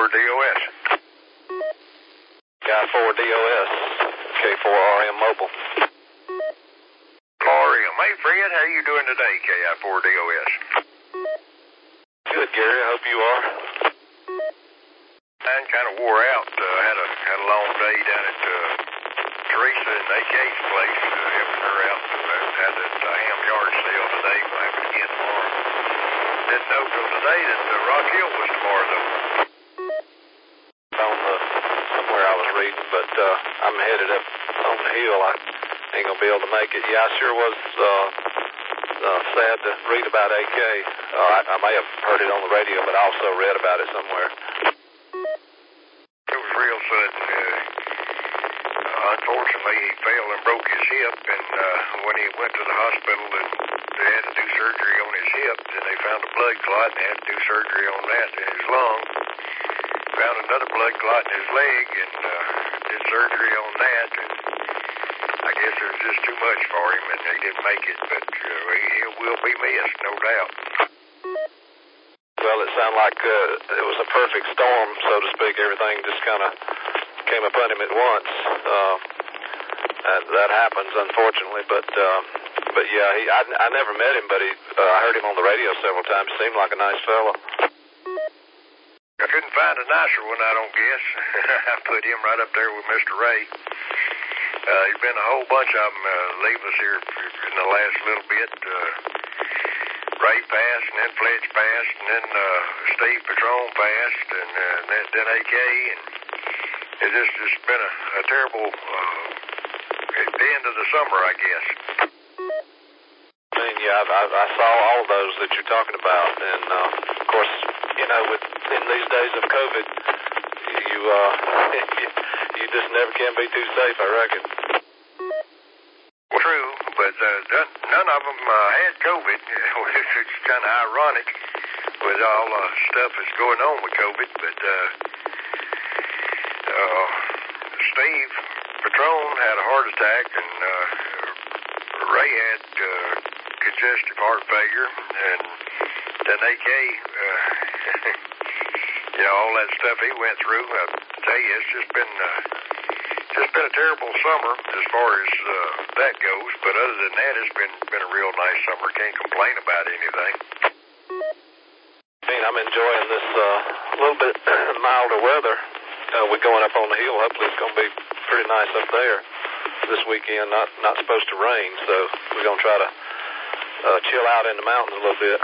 K4DOS. Guy 4DOS, K4RM Mobile. RM. Hey, Fred, how you doing today, KI4DOS? Good, Gary. I hope you are. I'm kind of wore out. Had a long day down at Teresa and AK's place, helping her out. Had the ham yard sale today. We'll have it again tomorrow. Didn't know till today that Rock Hill was tomorrow, though. Somewhere I was reading, but I'm headed up on the hill. I ain't gonna be able to make it. Yeah, I sure was sad to read about AK. I may have heard it on the radio, but I also read about it somewhere. It was real sudden. Unfortunately, he fell and broke his hip, and when he went to the hospital, they had to do surgery on his hip, and they found a blood clot, and they had to do surgery on that in his lung. Found another blood clot in his leg, and did surgery on that, and I guess it was just too much for him, and he didn't make it, but he will be missed, no doubt. Well, it sounded like it was a perfect storm, so to speak. Everything just kind of came upon him at once. That happens, unfortunately, but yeah, I never met him, but I heard him on the radio several times. Seemed like a nice fellow. I couldn't find a nicer one, I don't guess. I put him right up there with Mr. Ray. There's been a whole bunch of them leave us here in the last little bit. Ray passed, and then Fletch passed, and then Steve Patron passed, and then AK, and it's just been a terrible the end of the summer, I guess. I mean, yeah, I saw all of those that you're talking about, and of course, you know, in these days of COVID, you just never can be too safe, I reckon. True, but none of them had COVID. It's kind of ironic with all the stuff that's going on with COVID, but Steve Patron had a heart attack, and Ray had congestive heart failure, and then AK, all that stuff he went through. I tell you, it's just been a terrible summer as far as that goes. But other than that, it's been a real nice summer. Can't complain about anything. I mean, I'm enjoying this little bit milder weather. We're going up on the hill. Hopefully, it's going to be pretty nice up there this weekend. Not supposed to rain, so we're going to try to chill out in the mountains a little bit.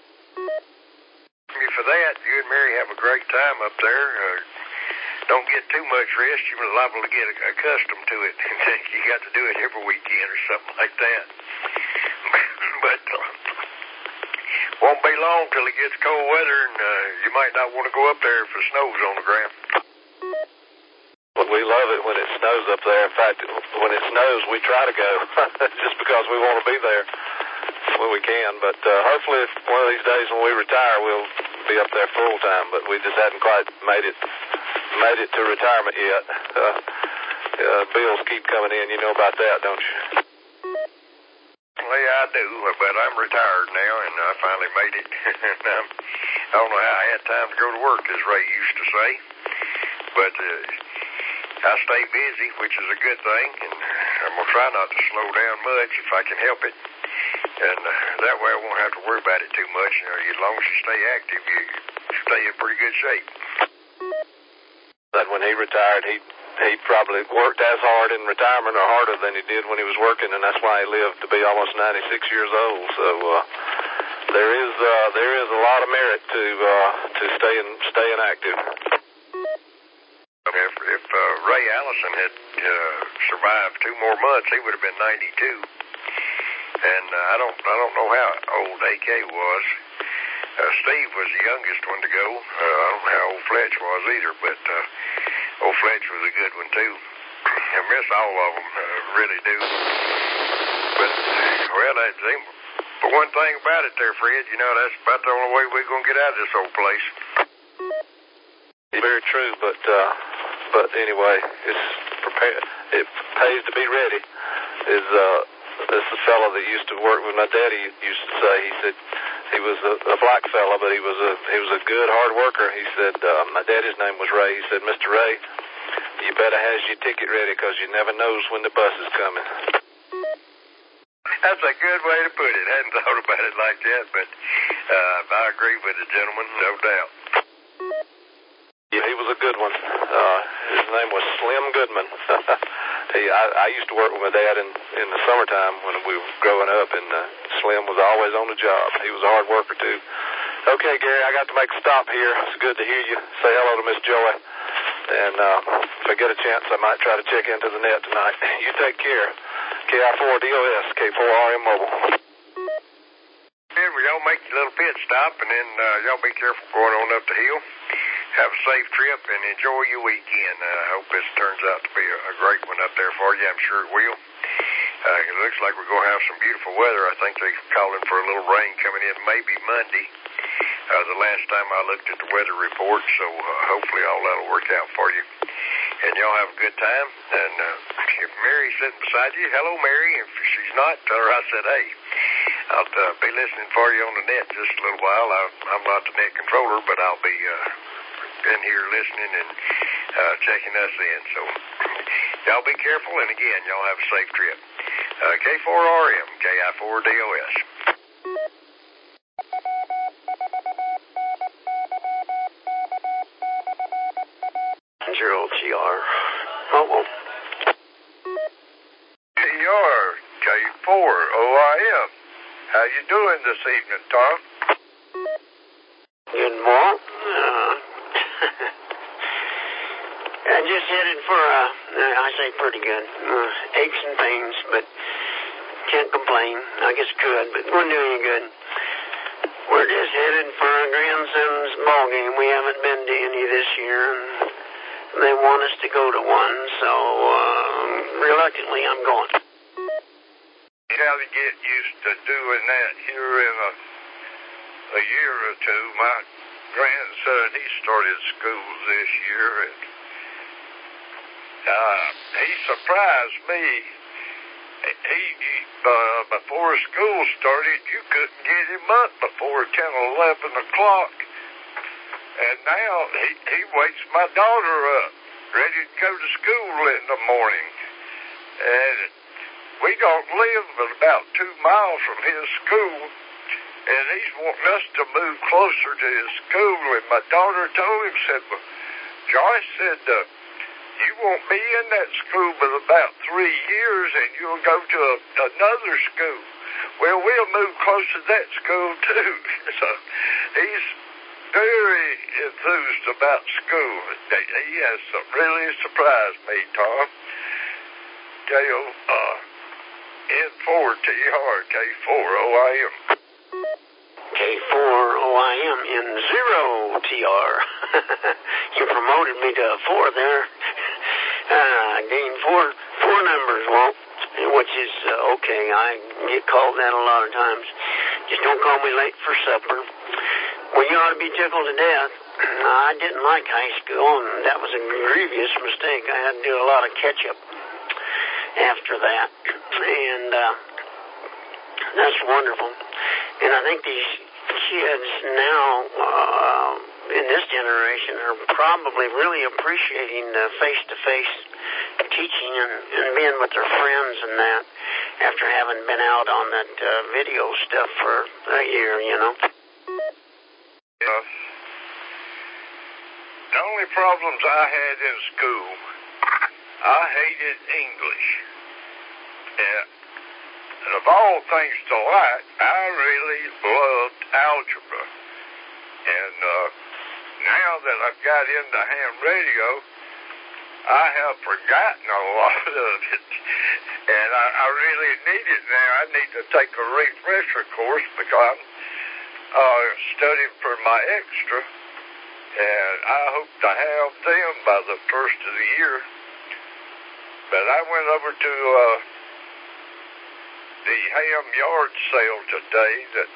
For that, you and Mary have a great time up there. Don't get too much rest. You're liable to get accustomed to it. You got to do it every weekend or something like that. But won't be long till it gets cold weather, and you might not want to go up there if the snow's on the ground. Well, we love it when it snows up there. In fact, when it snows, we try to go just because we want to be there when we can. But hopefully, one of these days when we retire, we'll be up there full time. But we just hadn't quite made it to retirement yet. Bills keep coming in. You know about that, don't you? Well, I do, but I'm retired now, and I finally made it. I don't know how I had time to go to work, as Ray used to say. But I stay busy, which is a good thing, and I'm going to try not to slow down much if I can help it. And that way I won't have to worry about it too much. As long as you stay active, you stay in pretty good shape. That when he retired, he probably worked as hard in retirement or harder than he did when he was working, and that's why he lived to be almost 96 years old. So there is a lot of merit to staying active. If Ray Allison had survived 2 more months, he would have been 92. And I don't know how old AK was. Steve was the youngest one to go. I don't know how old Fletch was either, but old Fletch was a good one too. I miss all of them, really do. But but one thing about it there, Fred, that's about the only way we're going to get out of this old place. Very true, but anyway, it pays to be ready. This fellow that used to work with my daddy used to say, he said, He was a black fella, but he was a good hard worker. He said, my daddy's name was Ray. He said, Mr. Ray, you better have your ticket ready because you never knows when the bus is coming. That's a good way to put it. I hadn't thought about it like that, but I agree with the gentleman, no doubt. Yeah, he was a good one. His name was Slim Goodman. I used to work with my dad in the summertime when we were growing up, and Slim was always on the job. He was a hard worker, too. Okay, Gary, I got to make a stop here. It's good to hear you. Say hello to Miss Joy. And if I get a chance, I might try to check into the net tonight. You take care. KI4DOS, K4RM Mobile. Well, y'all make your little pit stop, and then y'all be careful going on up the hill. Have a safe trip and enjoy your weekend. I hope this turns out to be a great one up there for you. I'm sure it will. It looks like we're going to have some beautiful weather. I think they're calling for a little rain coming in maybe Monday. The last time I looked at the weather report, so hopefully all that'll work out for you. And y'all have a good time. And if Mary's sitting beside you, hello, Mary. If she's not, tell her I said, hey. I'll be listening for you on the net just a little while. I'm not the net controller, but I'll be in here listening and checking us in. So y'all be careful, and again, y'all have a safe trip. K4RM, KI4DOS. 0TR. Oh. TR, K4OIM. How you doing this evening, Tom? Good morning. I just headed for I say pretty good. Aches and pains, but can't complain. I guess could, but wouldn't do any good. We're just headed for our grandson's ball game. We haven't been to any this year, and they want us to go to one, so reluctantly I'm going. How to get used to doing that here in a year or two. My grandson, he started school this year, and he surprised me. He before school started, you couldn't get him up before 10 or 11 o'clock. And now he wakes my daughter up, ready to go to school in the morning. And we don't live but about 2 miles from his school, and he's wanting us to move closer to his school. And my daughter told him, said, well, Joyce said, you won't be in that school but about 3 years, and you'll go to another school. Well, we'll move close to that school, too. So he's very enthused about school. He has really surprised me, Tom. N4TR, K4OIM. K4OIM in 0TR. You promoted me to 4 there. I gained four numbers, Walt, which is okay. I get called that a lot of times. Just don't call me late for supper. Well, you ought to be tickled to death. I didn't like high school, and that was a grievous mistake. I had to do a lot of catch-up after that, and that's wonderful. And I think these kids now in this generation are probably really appreciating the face-to-face teaching and being with their friends and that after having been out on that video stuff for a year, you know. The only problems I had in school, I hated English. And of all things to like, I really loved algebra. And now that I've got into ham radio, I have forgotten a lot of it. And I really need it now. I need to take a refresher course because I'm studying for my extra. And I hope to have them by the first of the year. But I went over to the ham yard sale today that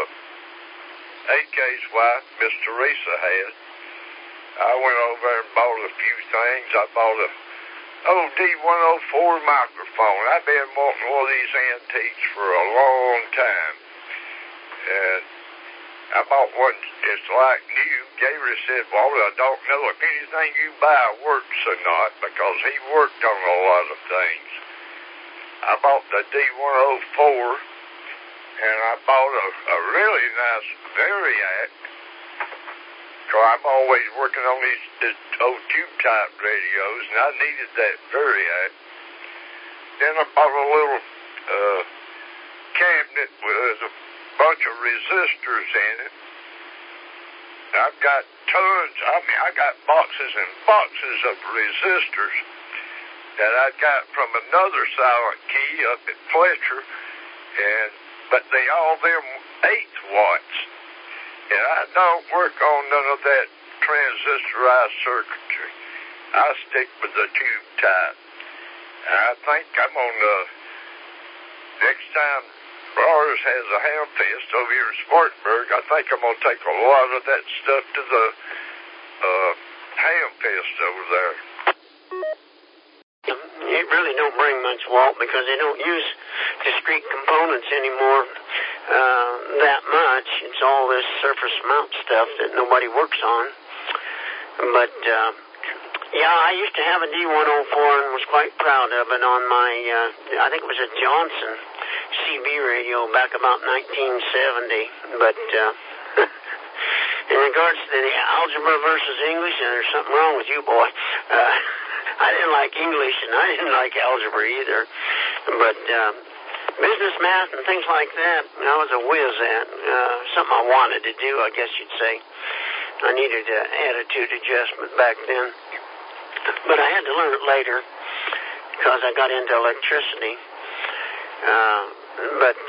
AK's wife, Miss Teresa, had. I went over and bought a few things. I bought a OD104 microphone. I've been wanting one of these antiques for a long time. And I bought one just like new. Gabriel said, well, I don't know if anything you buy works or not, because he worked on a lot of things. I bought the D104, and I bought a really nice Variac, because I'm always working on these old tube-type radios, and I needed that Variac. Then I bought a little cabinet with a bunch of resistors in it. I've got tons, I got boxes and boxes of resistors that I got from another Silent Key up at Fletcher, but they all them 8 watts. And I don't work on none of that transistorized circuitry. I stick with the tube type. And I think I'm on next time Lars has a ham fest over here in Spartanburg, I think I'm going to take a lot of that stuff to the ham fest over there. It really don't bring much, Walt, because they don't use discrete components anymore that much. It's all this surface mount stuff that nobody works on. But, yeah, I used to have a D104 and was quite proud of it on my, I think it was a Johnson CB radio back about 1970. But in regards to the algebra versus English, there's something wrong with you, boy. I didn't like English, and I didn't like algebra either. But business math and things like that, I was a whiz at. Something I wanted to do, I guess you'd say. I needed an attitude adjustment back then. But I had to learn it later because I got into electricity. But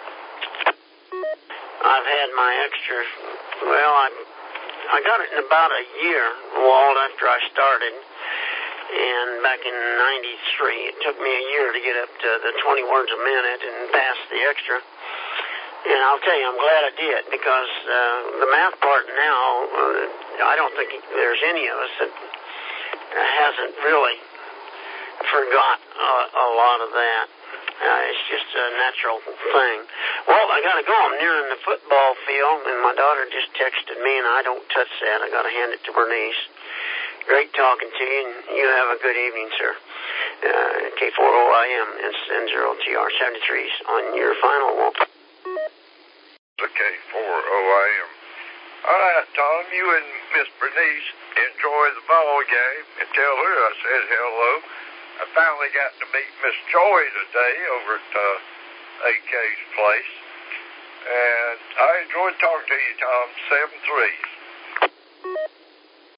I've had my extra, well, I got it in about a year, Walt, after I started. And back in 93, it took me a year to get up to the 20 words a minute and pass the extra. And I'll tell you, I'm glad I did, because the math part now, I don't think there's any of us that hasn't really forgot a lot of that. It's just a natural thing. Well, I got to go. I'm nearing the football field, and my daughter just texted me, and I don't touch that. I got to hand it to Bernice. Great talking to you, and you have a good evening, sir. K4OIM and N0TR 73s on your final one. The K4OIM. All right, Tom, you and Miss Bernice enjoy the ball game, and tell her I said hello. I finally got to meet Miss Joy today over at AK's place, and I enjoyed talking to you, Tom. 7-3.